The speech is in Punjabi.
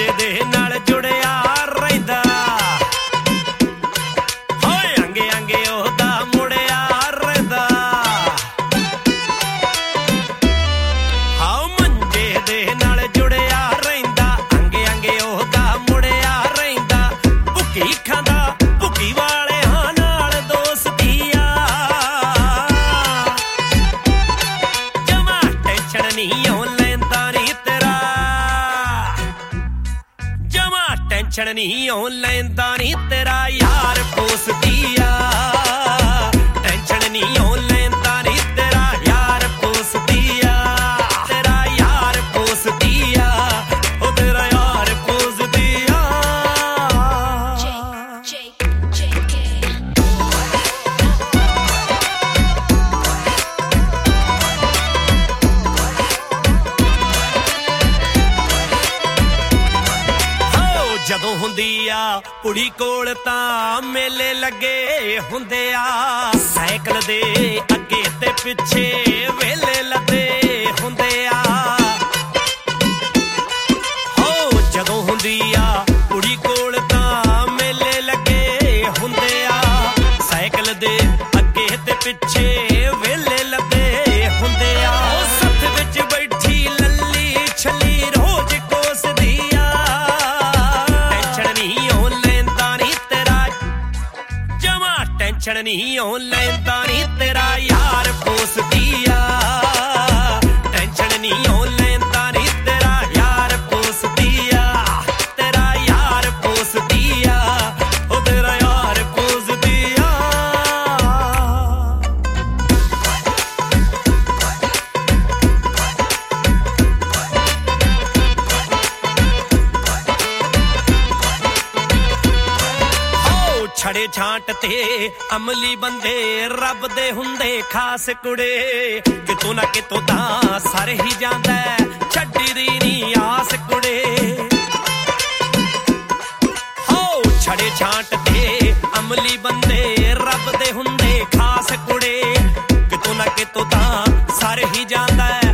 ਮੰਜੇ ਦੇ ਨਾਲ ਜੁੜਿਆ ਰਹਿੰਦਾ ਹੋਏ ਅੰਗੇ ਅੰਗੇ ਉਹਦਾ ਮੁੜਿਆ ਰਹਿੰਦਾ ਹਾਂ ਮੰਜੇ ਦੇ ਨਾਲ ਜੁੜਿਆ ਰਹਿੰਦਾ ਅੰਗੇ ਅੰਗੇ ਉਹਦਾ ਮੁੜਿਆ ਰਹਿੰਦਾ ਭੁੱਕੀ ਖਾਂਦਾ ਭੁੱਕੀ ਵਾਲਿਆਂ ਨਾਲ ਦੋਸਤੀਆ ਜਮਾ ਟੈਨਸ਼ਨ ਨਹੀਂ ਉਹ ਲੈਂਦਾ ਨੀ ਤੇਰਾ ਜਮਾ ਟੈਨਸ਼ਨ ਨਹੀਂ ਉਹ ਲੈਂਦਾ ਨੀ ਤੇਰਾ ਯਾਰ ਪੋਸਤੀਆ ਟੈਨਸ਼ਨ ਨਹੀਂ ਉਹ ਲੈਂਦਾ ਨੀ ਤੇਰਾ ਯਾਰ ਪੋਸਤੀਆ ਤੇਰਾ ਯਾਰ ਪੋਸਤੀਆ ਉਹ ਤੇਰਾ ਯਾਰ ਪੋਸਤੀਆ ਜਦੋਂ ਹੁੰਦੀ ਆ ਕੁੜੀ ਕੋਲ ਤਾਂ ਮੇਲੇ ਲੱਗੇ ਹੁੰਦੇ ਆ ਸਾਈਕਲ ਦੇ ਅੱਗੇ ਤੇ ਪਿੱਛੇ ਵੇਲੇ ਲੱਦੇ ਹੁੰਦੇ ਆ ਹੋ ਜਦੋਂ ਹੁੰਦੀ ਆ ਕੁੜੀ ਕੋਲ ਤਾਂ ਮੇਲੇ ਲੱਗੇ ਹੁੰਦੇ ਆ ਸਾਈਕਲ ਦੇ ਅੱਗੇ ਤੇ ਪਿੱਛੇ ਵੇਲੇ ਲੱਦੇ ਹੁੰਦੇ ਆ ਉਹ ਸੱਥ ਵਿੱਚ ਬੈਠੀ ਲੱਲੀ ਛੱਲੀ ਰੋਜ਼ ਕੋਸਦੀ ਟੈਨਸ਼ਨ ਨਹੀਂ ਉਹ ਲੈਂਦਾ ਨੀ ਤੇਰਾ ਯਾਰ ਪੋਸਤੀਆ ਟੈਨਸ਼ਨ ਨਹੀਂ ਉਹ ਲੈਂਦਾ ਨੀ ਤੇਰਾ ਯਾਰ ਪੋਸਤੀਆ ਤੇਰਾ ਯਾਰ ਪੋਸਤੀਆ ਉਹ ਤੇਰਾ ਯਾਰ ਪੋਸਤੀਆ ਛੜੇ ਛਾਂਟ ਤੇ ਅਮਲੀ ਬੰਦੇ ਰੱਬ ਦੇ ਹੁੰਦੇ ਖਾਸ ਕੁੜੇ ਕਿਤੋਂ ਨਾ ਕਿਤੋਂ ਤਾਂ ਸਰ ਹੀ ਜਾਂਦਾ ਛੱਡੀ ਦੀ ਨੀ ਆਸ ਕੁੜੇ ਹੋ ਛੜੇ ਛਾਂਟ ਤੇ ਅਮਲੀ ਬੰਦੇ ਰੱਬ ਦੇ ਹੁੰਦੇ ਖਾਸ ਕੁੜੇ ਕਿਤੋਂ ਨਾ ਕਿਤੋਂ ਤਾਂ ਸਰ ਹੀ ਜਾਂਦਾ